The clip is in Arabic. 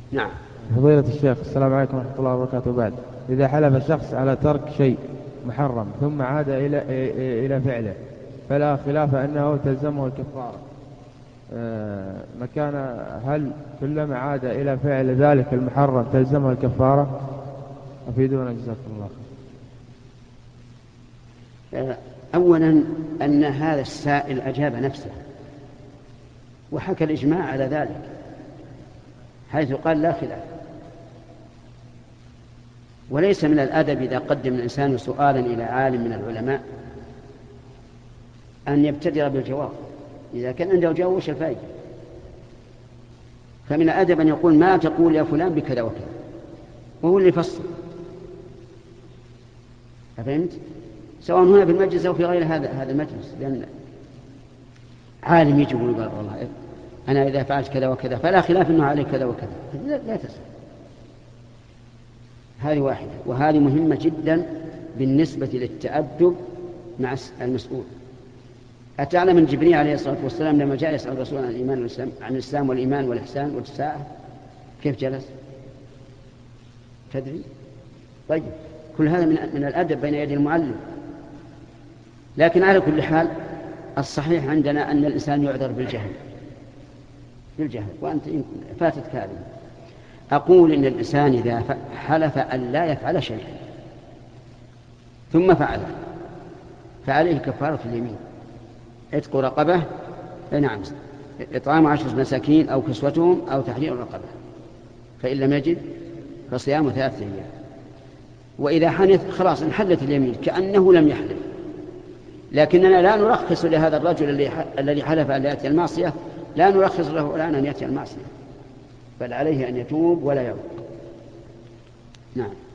نعم. فضيلة الشيخ، السلام عليكم ورحمة الله وبركاته. بعد، إذا حلف الشخص على ترك شيء محرم ثم عاد إلى فعله، فلا خلاف أنه تلزمه الكفارة. مكان، هل كلما عاد إلى فعل ذلك المحرم تلزمه الكفارة؟ أفيدونا جزاكم الله خير. أولا أن هذا السائل أجاب نفسه وحكى الإجماع على ذلك، حيث قال لا خلاف. وليس من الأدب إذا قدم الإنسان سؤالا إلى عالم من العلماء أن يبتدر بالجواب. إذا كان عنده جواب وش الفائدة؟ فمن الأدب أن يقول ما تقول يا فلان بكذا وكذا، وهو اللي يفصل. فهمت؟ سواء هنا في المجلس أو في غير هذا المجلس، لأن عالم يجي يقول والله أنا إذا فعلت كذا وكذا فلا خلاف أنه عليه كذا وكذا، لا تسأل. هذه واحدة، وهذه مهمة جدا بالنسبة للتأدب مع المسؤول. أتعلم أن جبريل عليه الصلاة والسلام لما جاء يسأل الرسول عن الإيمان والإسلام، عن الإسلام والإيمان والإحسان والساعة، كيف جلس؟ تدري؟ طيب، كل هذا من الأدب بين يدي المعلم. لكن على كل حال الصحيح عندنا أن الإنسان يعذر بالجهل، وأنت فاتتك هذه. أقول إن الإنسان إذا حلف أن لا يفعل شيئا ثم فعله فعليه كفارة اليمين، عتق رقبة، نعم، إطعام 10 مساكين أو كسوتهم أو تحرير رقبة، فإن لم يجد فصيام 3 أيام. وإذا حنث خلاص انحلت اليمين كأنه لم يحلف. لكننا لا نرخص لهذا الرجل الذي حلف أن لا يأتي المعصية، لا نرخص له الآن أن يأتي المعصية، بل عليه أن يتوب ولا يعود. نعم.